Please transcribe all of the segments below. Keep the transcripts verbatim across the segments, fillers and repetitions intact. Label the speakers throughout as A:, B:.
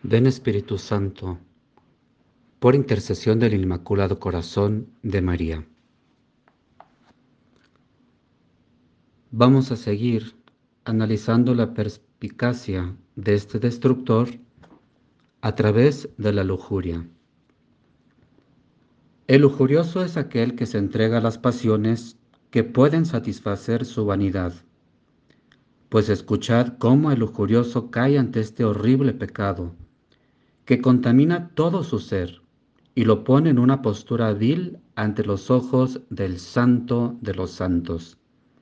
A: Ven Espíritu Santo, por intercesión del Inmaculado Corazón de María. Vamos a seguir analizando la perspicacia de este destructor a través de la lujuria. El lujurioso es aquel que se entrega a las pasiones que pueden satisfacer su vanidad. Pues escuchad cómo el lujurioso cae ante este horrible pecado, que contamina todo su ser y lo pone en una postura vil ante los ojos del Santo de los Santos.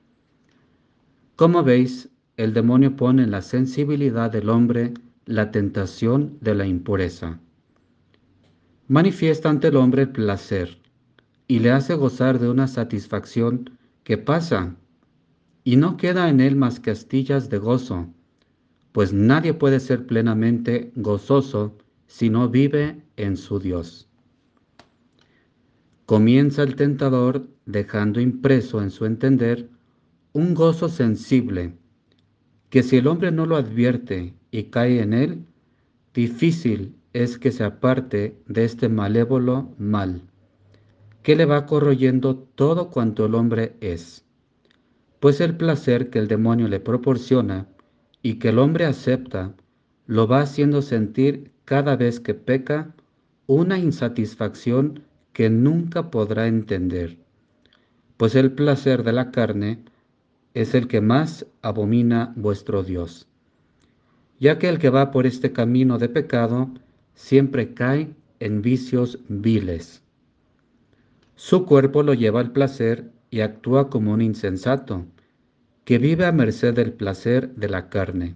A: Como veis, el demonio pone en la sensibilidad del hombre la tentación de la impureza. Manifiesta ante el hombre el placer y le hace gozar de una satisfacción que pasa y no queda en él más que astillas de gozo, pues nadie puede ser plenamente gozoso si no vive en su Dios. Comienza el tentador dejando impreso en su entender un gozo sensible, que si el hombre no lo advierte y cae en él, difícil es que se aparte de este malévolo mal, que le va corroyendo todo cuanto el hombre es. Pues el placer que el demonio le proporciona y que el hombre acepta, lo va haciendo sentir cada vez que peca una insatisfacción que nunca podrá entender. Pues el placer de la carne es el que más abomina vuestro Dios, ya que el que va por este camino de pecado siempre cae en vicios viles. Su cuerpo lo lleva al placer y actúa como un insensato, que vive a merced del placer de la carne.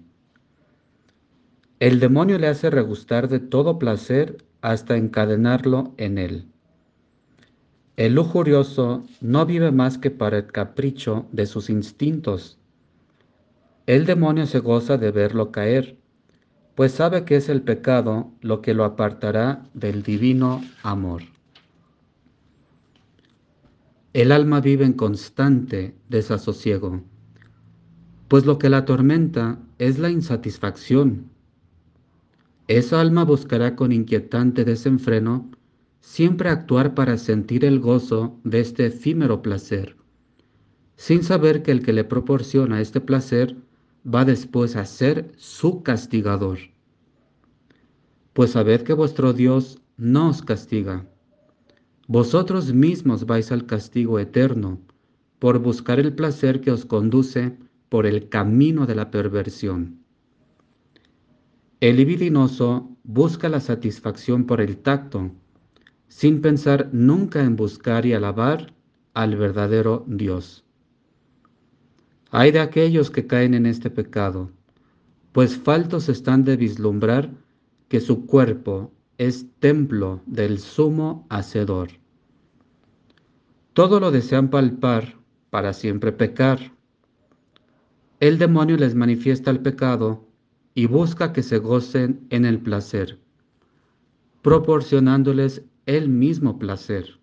A: El demonio le hace regustar de todo placer hasta encadenarlo en él. El lujurioso no vive más que para el capricho de sus instintos. El demonio se goza de verlo caer, pues sabe que es el pecado lo que lo apartará del divino amor. El alma vive en constante desasosiego, pues lo que la atormenta es la insatisfacción. Esa alma buscará con inquietante desenfreno siempre actuar para sentir el gozo de este efímero placer, sin saber que el que le proporciona este placer va después a ser su castigador. Pues sabed que vuestro Dios no os castiga. Vosotros mismos vais al castigo eterno por buscar el placer que os conduce por el camino de la perversión. El libidinoso busca la satisfacción por el tacto, sin pensar nunca en buscar y alabar al verdadero Dios. Ay de aquellos que caen en este pecado, pues faltos están de vislumbrar que su cuerpo es templo del sumo hacedor. Todo lo desean palpar para siempre pecar. El demonio les manifiesta el pecado y busca que se gocen en el placer, proporcionándoles el mismo placer.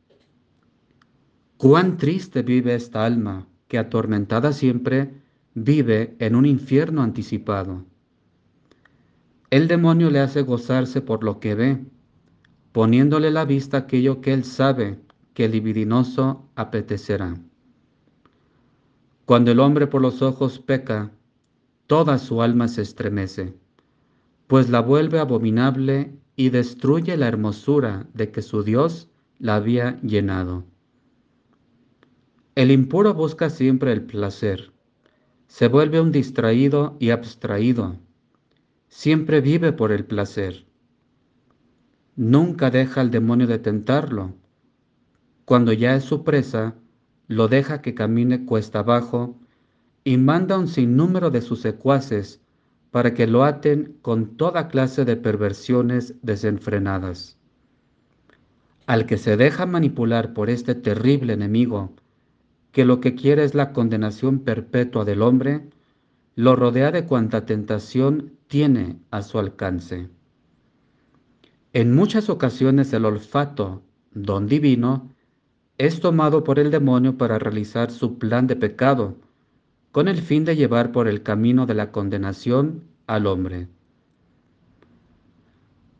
A: Cuán triste vive esta alma, que atormentada siempre vive en un infierno anticipado. El demonio le hace gozarse por lo que ve, poniéndole a la vista aquello que él sabe que el libidinoso apetecerá. Cuando el hombre por los ojos peca, toda su alma se estremece, pues la vuelve abominable y destruye la hermosura de que su Dios la había llenado. El impuro busca siempre el placer, se vuelve un distraído y abstraído, siempre vive por el placer. Nunca deja al demonio de tentarlo. Cuando ya es su presa, lo deja que camine cuesta abajo y manda un sinnúmero de sus secuaces para que lo aten con toda clase de perversiones desenfrenadas. Al que se deja manipular por este terrible enemigo, que lo que quiere es la condenación perpetua del hombre, lo rodea de cuanta tentación tiene a su alcance. En muchas ocasiones el olfato, don divino, es tomado por el demonio para realizar su plan de pecado, con el fin de llevar por el camino de la condenación al hombre.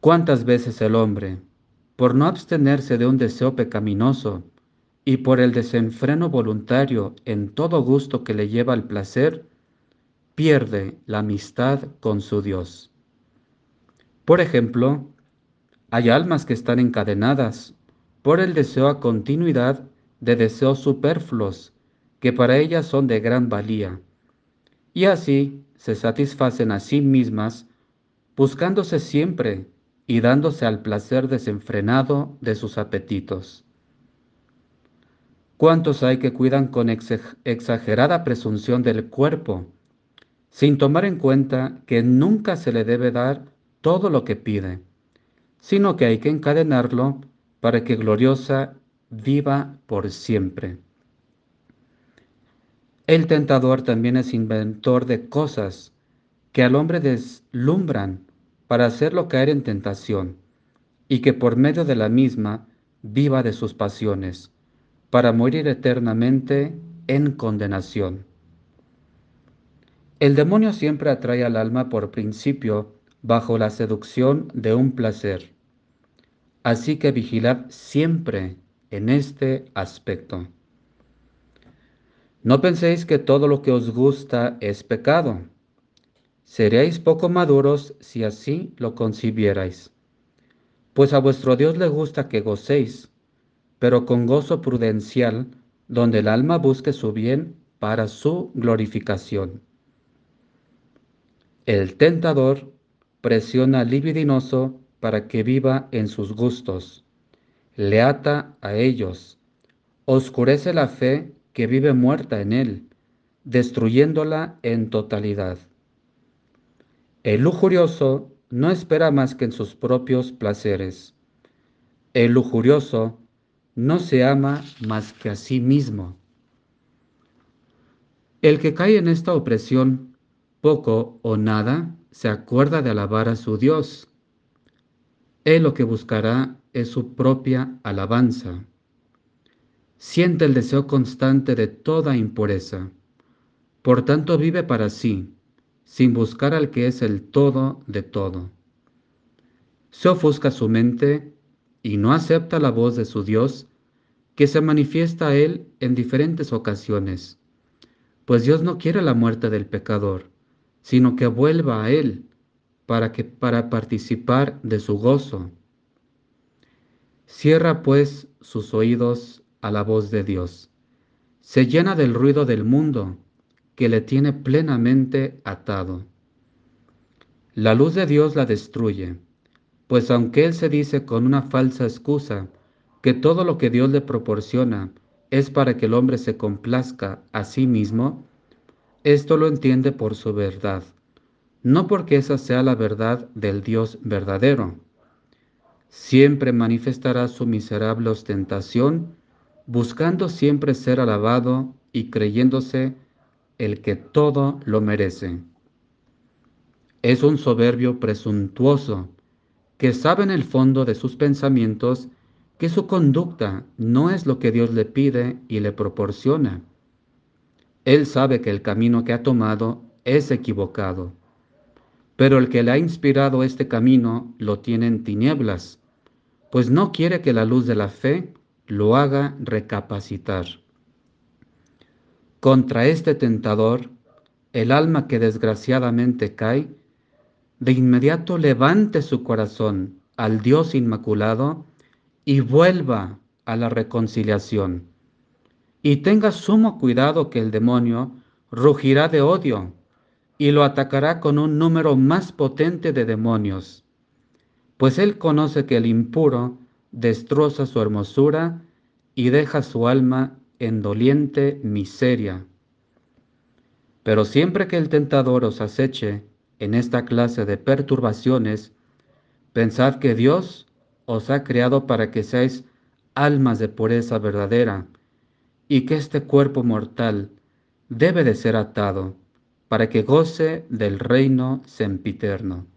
A: ¿Cuántas veces el hombre, por no abstenerse de un deseo pecaminoso y por el desenfreno voluntario en todo gusto que le lleva al placer, pierde la amistad con su Dios? Por ejemplo, hay almas que están encadenadas por el deseo a continuidad de deseos superfluos que para ellas son de gran valía, y así se satisfacen a sí mismas buscándose siempre y dándose al placer desenfrenado de sus apetitos. ¿Cuántos hay que cuidan con exagerada presunción del cuerpo, sin tomar en cuenta que nunca se le debe dar todo lo que pide, sino que hay que encadenarlo para que gloriosa viva por siempre? El tentador también es inventor de cosas que al hombre deslumbran para hacerlo caer en tentación, y que por medio de la misma viva de sus pasiones, para morir eternamente en condenación. El demonio siempre atrae al alma por principio bajo la seducción de un placer. Así que vigilad siempre en este aspecto. No penséis que todo lo que os gusta es pecado. Seríais poco maduros si así lo concibierais. Pues a vuestro Dios le gusta que gocéis, pero con gozo prudencial, donde el alma busque su bien para su glorificación. El tentador presiona al libidinoso para que viva en sus gustos, le ata a ellos, oscurece la fe que vive muerta en él, destruyéndola en totalidad. El lujurioso no espera más que en sus propios placeres. El lujurioso no se ama más que a sí mismo. El que cae en esta opresión, poco o nada, se acuerda de alabar a su Dios. Él lo que buscará es su propia alabanza. Siente el deseo constante de toda impureza. Por tanto vive para sí, sin buscar al que es el todo de todo. Se ofusca su mente y no acepta la voz de su Dios, que se manifiesta a él en diferentes ocasiones. Pues Dios no quiere la muerte del pecador, sino que vuelva a él para que para participar de su gozo. Cierra pues sus oídos a la voz de Dios. Se llena del ruido del mundo, que le tiene plenamente atado. La luz de Dios la destruye, pues aunque él se dice con una falsa excusa que todo lo que Dios le proporciona es para que el hombre se complazca a sí mismo, esto lo entiende por su verdad, no porque esa sea la verdad del Dios verdadero. Siempre manifestará su miserable ostentación, buscando siempre ser alabado y creyéndose el que todo lo merece. Es un soberbio presuntuoso, que sabe en el fondo de sus pensamientos que su conducta no es lo que Dios le pide y le proporciona. Él sabe que el camino que ha tomado es equivocado, pero el que le ha inspirado este camino lo tiene en tinieblas, pues no quiere que la luz de la fe lo haga recapacitar. Contra este tentador, el alma que desgraciadamente cae, de inmediato levante su corazón al Dios Inmaculado y vuelva a la reconciliación. Y tenga sumo cuidado que el demonio rugirá de odio y lo atacará con un número más potente de demonios, pues él conoce que el impuro destroza su hermosura y deja su alma en doliente miseria. Pero siempre que el tentador os aceche en esta clase de perturbaciones, pensad que Dios os ha creado para que seáis almas de pureza verdadera, y que este cuerpo mortal debe de ser atado para que goce del reino sempiterno.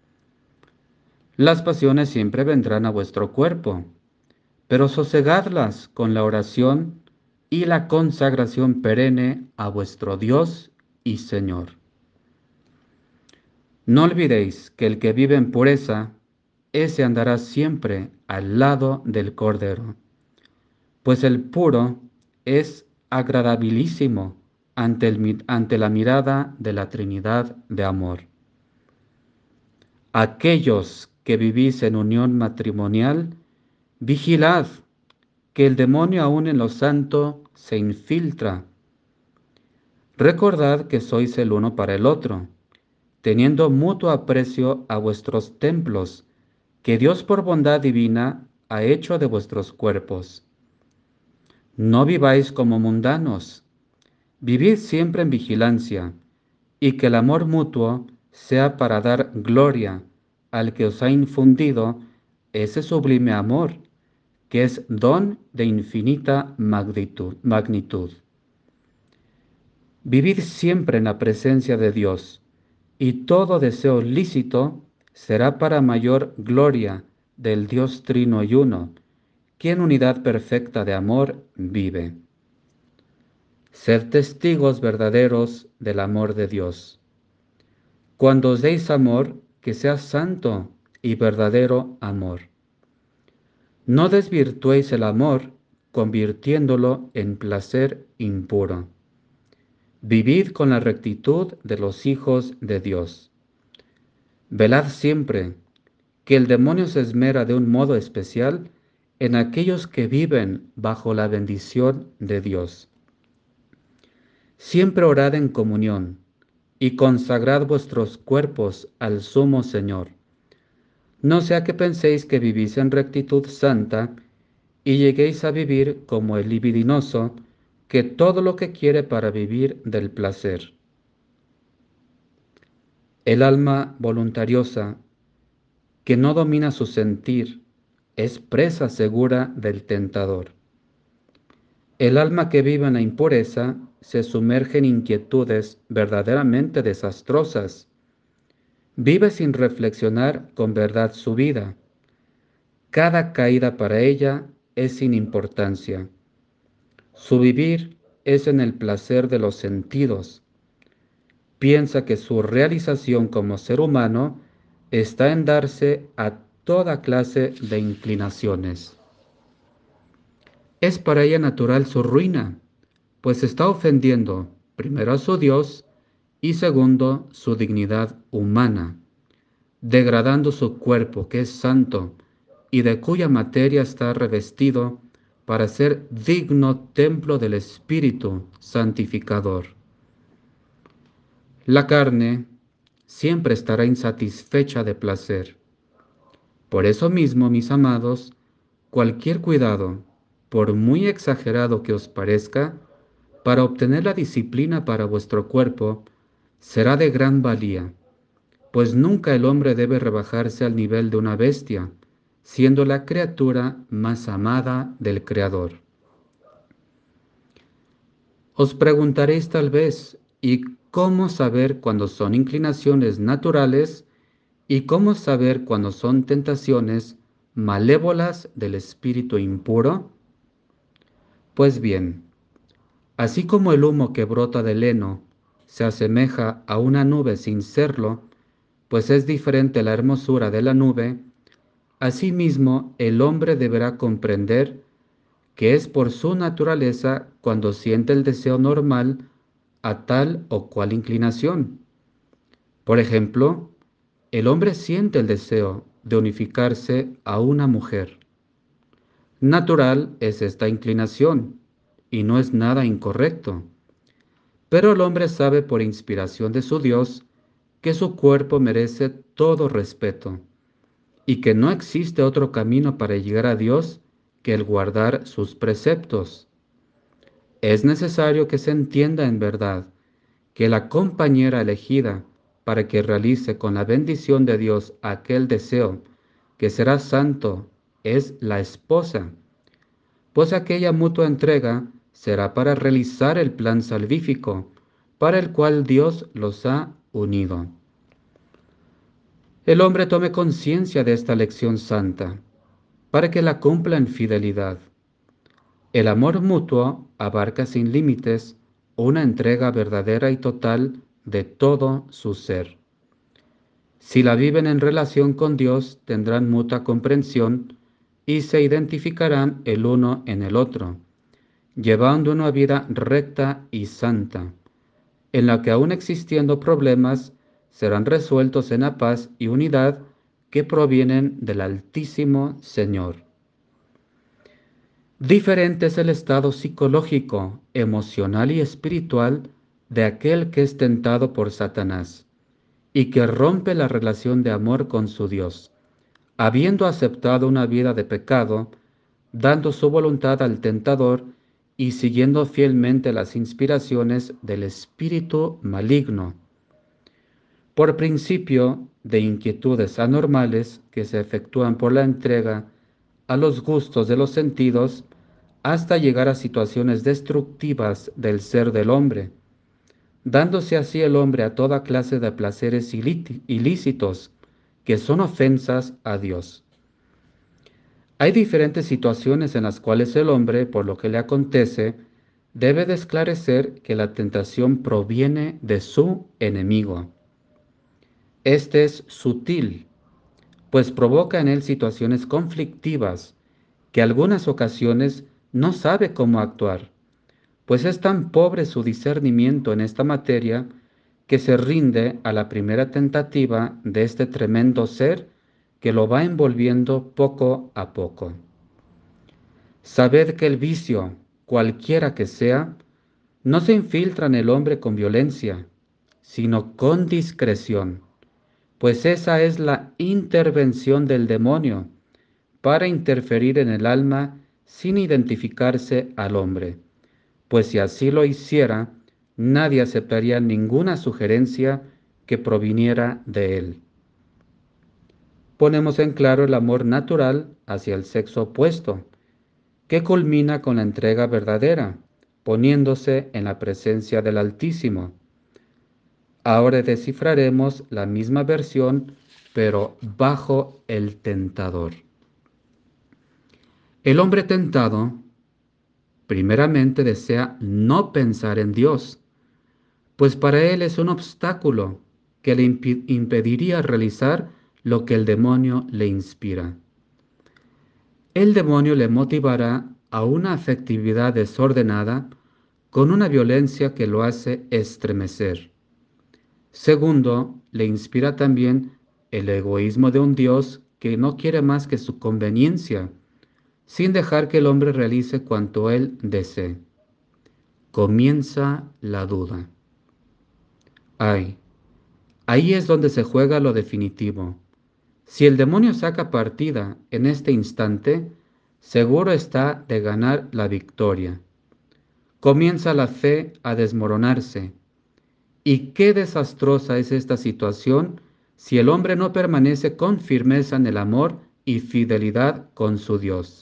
A: Las pasiones siempre vendrán a vuestro cuerpo, pero sosegadlas con la oración y la consagración perenne a vuestro Dios y Señor. No olvidéis que el que vive en pureza ese andará siempre al lado del Cordero, pues el puro es agradabilísimo ante, el, ante la mirada de la Trinidad de amor. Aquellos que vivís en unión matrimonial, vigilad que el demonio aún en lo santo se infiltra. Recordad que sois el uno para el otro, teniendo mutuo aprecio a vuestros templos, que Dios por bondad divina ha hecho de vuestros cuerpos. No viváis como mundanos, vivid siempre en vigilancia, y que el amor mutuo sea para dar gloria al que os ha infundido ese sublime amor, que es don de infinita magnitud. magnitud. Vivid siempre en la presencia de Dios, y todo deseo lícito será para mayor gloria del Dios trino y uno, que en unidad perfecta de amor vive. Sed testigos verdaderos del amor de Dios. Cuando os deis amor, que sea santo y verdadero amor. No desvirtuéis el amor, convirtiéndolo en placer impuro. Vivid con la rectitud de los hijos de Dios. Velad siempre, que el demonio se esmera de un modo especial en aquellos que viven bajo la bendición de Dios. Siempre orad en comunión y consagrad vuestros cuerpos al Sumo Señor. No sea que penséis que vivís en rectitud santa y lleguéis a vivir como el libidinoso, que todo lo que quiere para vivir del placer. El alma voluntariosa, que no domina su sentir, es presa segura del tentador. El alma que vive en la impureza se sumerge en inquietudes verdaderamente desastrosas. Vive sin reflexionar con verdad su vida. Cada caída para ella es sin importancia. Su vivir es en el placer de los sentidos. Piensa que su realización como ser humano está en darse a toda clase de inclinaciones. Es para ella natural su ruina, pues está ofendiendo primero a su Dios y segundo su dignidad humana, degradando su cuerpo que es santo y de cuya materia está revestido para ser digno templo del Espíritu santificador. La carne siempre estará insatisfecha de placer. Por eso mismo, mis amados, cualquier cuidado, por muy exagerado que os parezca, para obtener la disciplina para vuestro cuerpo, será de gran valía, pues nunca el hombre debe rebajarse al nivel de una bestia, siendo la criatura más amada del Creador. Os preguntaréis tal vez, ¿y cómo saber cuándo son inclinaciones naturales y cómo saber cuándo son tentaciones malévolas del espíritu impuro? Pues bien, así como el humo que brota del heno se asemeja a una nube sin serlo, pues es diferente la hermosura de la nube, asimismo el hombre deberá comprender que es por su naturaleza cuando siente el deseo normal a tal o cual inclinación. Por ejemplo, el hombre siente el deseo de unificarse a una mujer. Natural es esta inclinación y no es nada incorrecto. Pero el hombre sabe por inspiración de su Dios que su cuerpo merece todo respeto y que no existe otro camino para llegar a Dios que el guardar sus preceptos. Es necesario que se entienda en verdad que la compañera elegida para que realice con la bendición de Dios aquel deseo que será santo es la esposa, pues aquella mutua entrega será para realizar el plan salvífico para el cual Dios los ha unido. El hombre tome conciencia de esta lección santa, para que la cumpla en fidelidad. El amor mutuo abarca sin límites una entrega verdadera y total de todo su ser. Si la viven en relación con Dios, tendrán mutua comprensión y se identificarán el uno en el otro, llevando una vida recta y santa, en la que aun existiendo problemas, serán resueltos en la paz y unidad que provienen del Altísimo Señor. Diferente es el estado psicológico, emocional y espiritual de aquel que es tentado por Satanás y que rompe la relación de amor con su Dios, habiendo aceptado una vida de pecado, dando su voluntad al tentador y siguiendo fielmente las inspiraciones del espíritu maligno. Por principio de inquietudes anormales que se efectúan por la entrega a los gustos de los sentidos, hasta llegar a situaciones destructivas del ser del hombre, dándose así el hombre a toda clase de placeres ilícitos que son ofensas a Dios. Hay diferentes situaciones en las cuales el hombre, por lo que le acontece, debe de esclarecer que la tentación proviene de su enemigo. Este es sutil, pues provoca en él situaciones conflictivas que algunas ocasiones no sabe cómo actuar, pues es tan pobre su discernimiento en esta materia que se rinde a la primera tentativa de este tremendo ser que lo va envolviendo poco a poco. Sabed que el vicio, cualquiera que sea, no se infiltra en el hombre con violencia, sino con discreción, pues esa es la intervención del demonio para interferir en el alma sin identificarse al hombre, pues si así lo hiciera, nadie aceptaría ninguna sugerencia que proviniera de él. Ponemos en claro el amor natural hacia el sexo opuesto, que culmina con la entrega verdadera, poniéndose en la presencia del Altísimo. Ahora descifraremos la misma versión, pero bajo el tentador. El hombre tentado, primeramente desea no pensar en Dios, pues para él es un obstáculo que le imp- impediría realizar lo que el demonio le inspira. El demonio le motivará a una afectividad desordenada con una violencia que lo hace estremecer. Segundo, le inspira también el egoísmo de un Dios que no quiere más que su conveniencia, sin dejar que el hombre realice cuanto él desee. Comienza la duda. Ay, ahí es donde se juega lo definitivo. Si el demonio saca partida en este instante, seguro está de ganar la victoria. Comienza la fe a desmoronarse. Y qué desastrosa es esta situación si el hombre no permanece con firmeza en el amor y fidelidad con su Dios.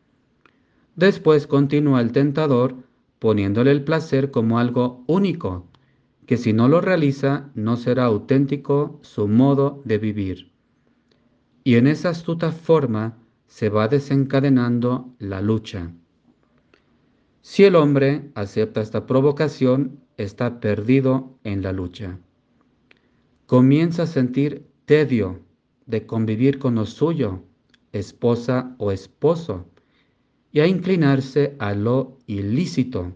A: Después continúa el tentador poniéndole el placer como algo único, que si no lo realiza no será auténtico su modo de vivir. Y en esa astuta forma se va desencadenando la lucha. Si el hombre acepta esta provocación, está perdido en la lucha. Comienza a sentir tedio de convivir con lo suyo, esposa o esposo, y a inclinarse a lo ilícito.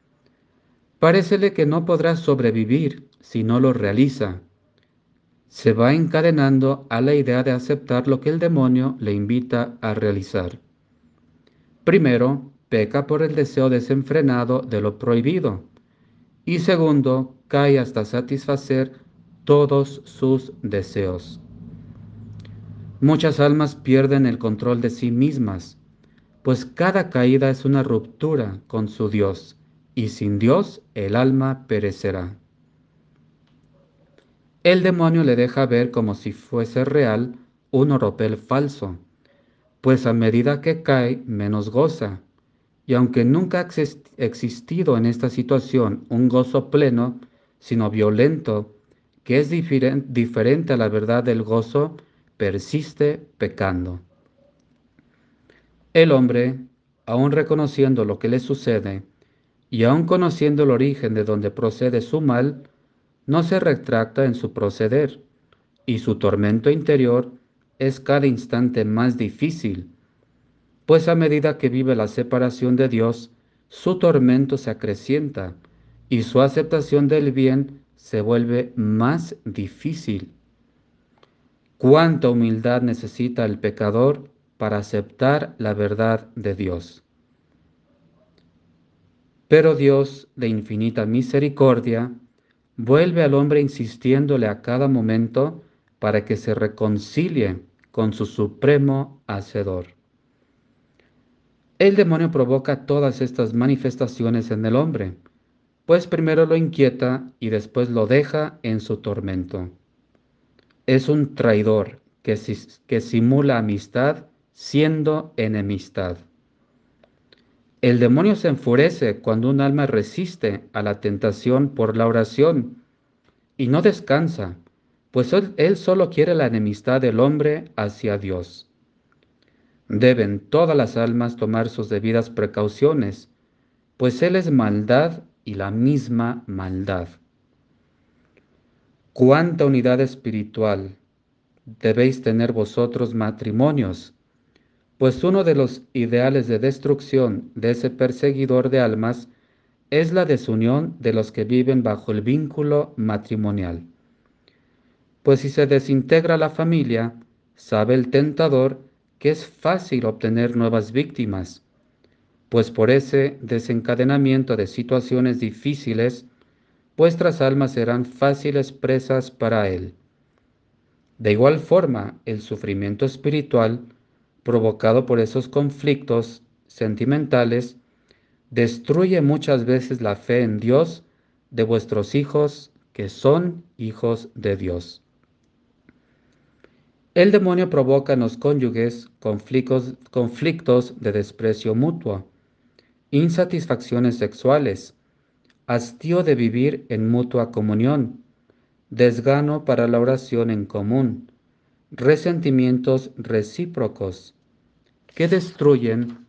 A: Parécele que no podrá sobrevivir si no lo realiza. Se va encadenando a la idea de aceptar lo que el demonio le invita a realizar. Primero, peca por el deseo desenfrenado de lo prohibido, y segundo, cae hasta satisfacer todos sus deseos. Muchas almas pierden el control de sí mismas, pues cada caída es una ruptura con su Dios, y sin Dios el alma perecerá. El demonio le deja ver como si fuese real un oropel falso, pues a medida que cae menos goza, y aunque nunca ha existido en esta situación un gozo pleno, sino violento, que es diferen- diferente a la verdad del gozo, persiste pecando. El hombre, aun reconociendo lo que le sucede, y aun conociendo el origen de donde procede su mal, no se retracta en su proceder, y su tormento interior es cada instante más difícil, pues a medida que vive la separación de Dios, su tormento se acrecienta y su aceptación del bien se vuelve más difícil. ¿Cuánta humildad necesita el pecador para aceptar la verdad de Dios? Pero Dios, de infinita misericordia, vuelve al hombre insistiéndole a cada momento para que se reconcilie con su supremo Hacedor. El demonio provoca todas estas manifestaciones en el hombre, pues primero lo inquieta y después lo deja en su tormento. Es un traidor que, que simula amistad siendo enemistad. El demonio se enfurece cuando un alma resiste a la tentación por la oración y no descansa, pues él, él solo quiere la enemistad del hombre hacia Dios. Deben todas las almas tomar sus debidas precauciones, pues Él es maldad y la misma maldad. ¿Cuánta unidad espiritual debéis tener vosotros, matrimonios? Pues uno de los ideales de destrucción de ese perseguidor de almas es la desunión de los que viven bajo el vínculo matrimonial. Pues si se desintegra la familia, sabe el tentador que es fácil obtener nuevas víctimas, pues por ese desencadenamiento de situaciones difíciles, vuestras almas serán fáciles presas para él. De igual forma, el sufrimiento espiritual provocado por esos conflictos sentimentales destruye muchas veces la fe en Dios de vuestros hijos que son hijos de Dios. El demonio provoca en los cónyuges conflictos, conflictos de desprecio mutuo, insatisfacciones sexuales, hastío de vivir en mutua comunión, desgano para la oración en común, resentimientos recíprocos, que destruyen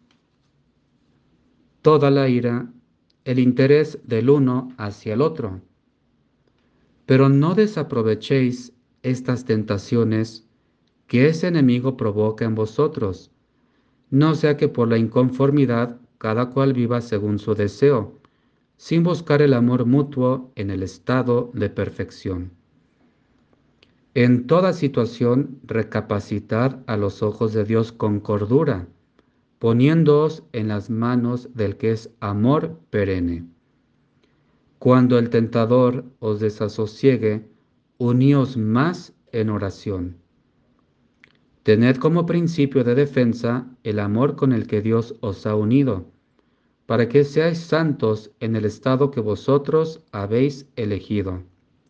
A: toda la ira, el interés del uno hacia el otro. Pero no desaprovechéis estas tentaciones que ese enemigo provoca en vosotros, no sea que por la inconformidad cada cual viva según su deseo, sin buscar el amor mutuo en el estado de perfección. En toda situación recapacitad a los ojos de Dios con cordura, poniéndoos en las manos del que es amor perenne. Cuando el tentador os desasosiegue, uníos más en oración. Tened como principio de defensa el amor con el que Dios os ha unido, para que seáis santos en el estado que vosotros habéis elegido.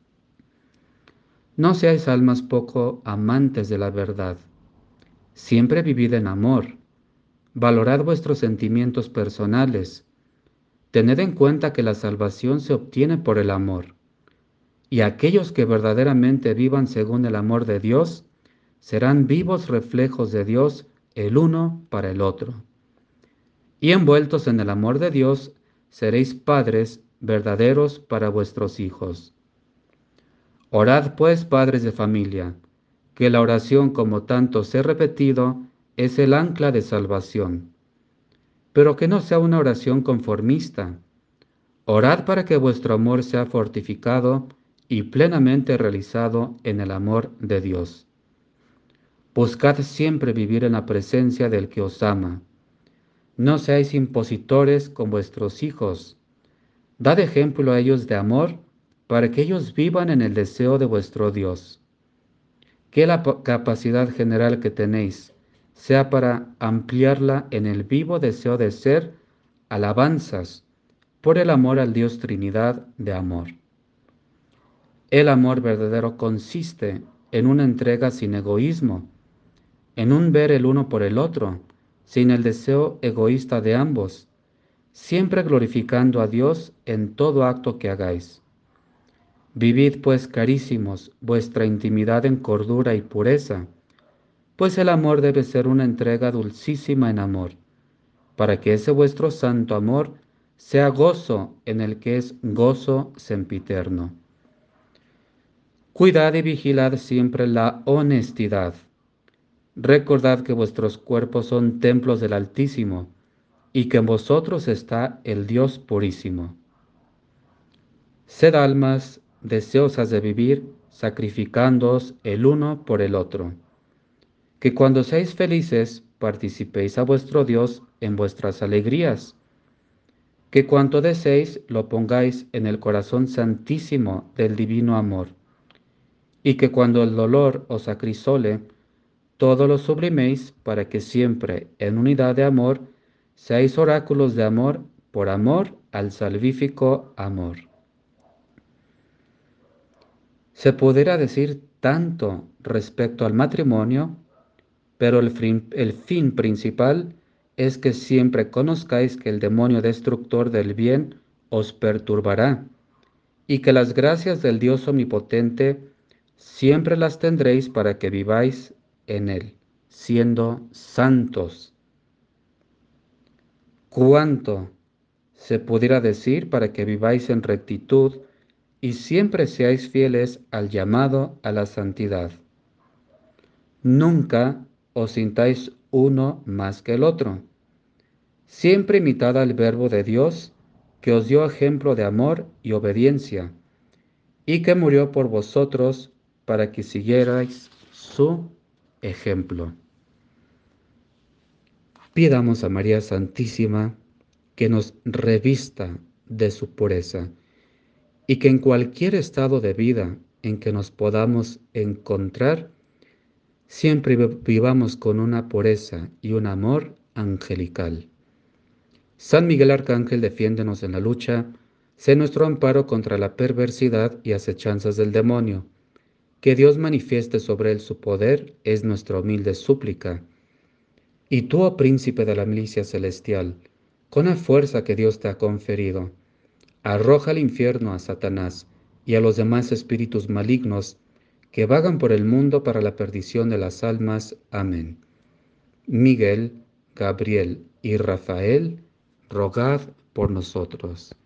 A: No seáis almas poco amantes de la verdad. Siempre vivid en amor. Valorad vuestros sentimientos personales. Tened en cuenta que la salvación se obtiene por el amor. Y aquellos que verdaderamente vivan según el amor de Dios, serán vivos reflejos de Dios el uno para el otro. Y envueltos en el amor de Dios, seréis padres verdaderos para vuestros hijos. Orad pues, padres de familia, que la oración, como tanto os he repetido, es el ancla de salvación. Pero que no sea una oración conformista. Orad para que vuestro amor sea fortificado y plenamente realizado en el amor de Dios. Buscad siempre vivir en la presencia del que os ama. No seáis impositores con vuestros hijos. Dad ejemplo a ellos de amor para que ellos vivan en el deseo de vuestro Dios. Que la capacidad general que tenéis sea para ampliarla en el vivo deseo de ser alabanzas por el amor al Dios Trinidad de amor. El amor verdadero consiste en una entrega sin egoísmo, en un ver el uno por el otro, sin el deseo egoísta de ambos, siempre glorificando a Dios en todo acto que hagáis. Vivid, pues, carísimos, vuestra intimidad en cordura y pureza, pues el amor debe ser una entrega dulcísima en amor, para que ese vuestro santo amor sea gozo en el que es gozo sempiterno. Cuidad y vigilad siempre la honestidad. Recordad que vuestros cuerpos son templos del Altísimo, y que en vosotros está el Dios purísimo. Sed almas deseosas de vivir, sacrificándoos el uno por el otro. Que cuando seáis felices, participéis a vuestro Dios en vuestras alegrías. Que cuanto deseéis, lo pongáis en el corazón santísimo del divino amor. Y que cuando el dolor os acrisole, todo lo subliméis para que siempre, en unidad de amor, seáis oráculos de amor por amor al salvífico amor. Se pudiera decir tanto respecto al matrimonio, pero el fin, el fin principal es que siempre conozcáis que el demonio destructor del bien os perturbará, y que las gracias del Dios omnipotente siempre las tendréis para que viváis en él, siendo santos. ¿Cuánto se pudiera decir para que viváis en rectitud y siempre seáis fieles al llamado a la santidad? Nunca os sintáis uno más que el otro. Siempre imitad al Verbo de Dios, que os dio ejemplo de amor y obediencia, y que murió por vosotros para que siguierais su ejemplo. Pidamos a María Santísima que nos revista de su pureza y que en cualquier estado de vida en que nos podamos encontrar, siempre vivamos con una pureza y un amor angelical. San Miguel Arcángel, defiéndenos en la lucha, sé nuestro amparo contra la perversidad y acechanzas del demonio. Que Dios manifieste sobre él su poder es nuestra humilde súplica. Y tú, oh príncipe de la milicia celestial, con la fuerza que Dios te ha conferido, arroja al infierno a Satanás y a los demás espíritus malignos que vagan por el mundo para la perdición de las almas. Amén. Miguel, Gabriel y Rafael, rogad por nosotros.